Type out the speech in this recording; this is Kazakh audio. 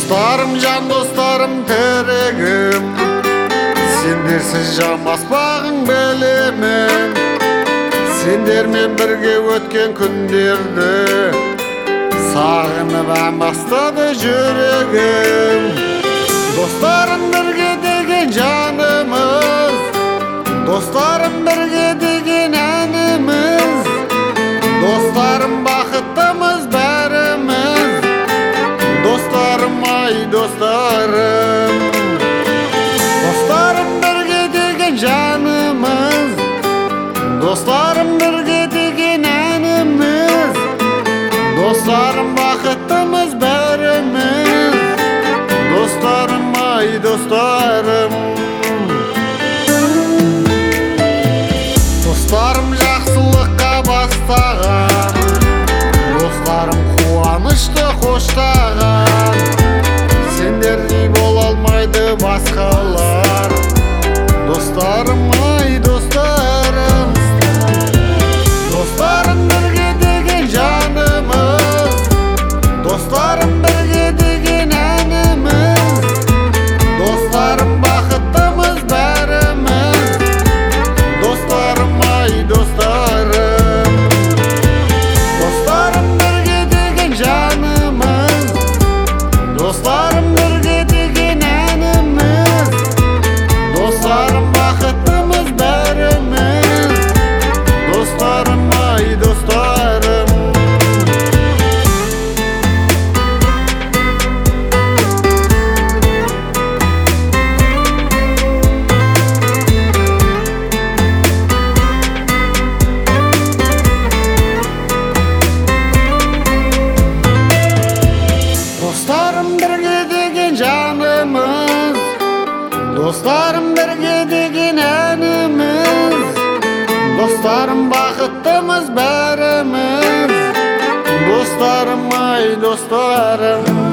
Достарым, жан достарым, терегім, сендерсіз жамаспағың білемін. Сендермен бірге өткен күндерді сағынып бастады жүрегім. Достарым бірге деген жанымыз, достарым бірге деген әніміз, достарым бақыттымыз бәріміз. Достарым, ай достарым, достарым бірге деген жанымыз, достарым бірге деген әніміз, достарым бақыттымыз бәріміз. Достарым, ай достарым, достарым жақсылыққа бастаған, достарым қуанышты қоштаған. Сендердей бола алмайды басқалар. Достарым, ай достарым, достарым бірге деген жанымыз, достарым бірге деген әніміз, достарым бақыттымыз бәріміз. Достарым, ай достарым, достарым бірге деген жанымыз, достарым бірге деген әніміз, достарым бақыттымыз бәріміз. Достарым, ай достарым. Достарым бірге деген жанымыз, достарым бірге деген әніміз, достарым бақыттымыз бәріміз. Достарым, ай достарым.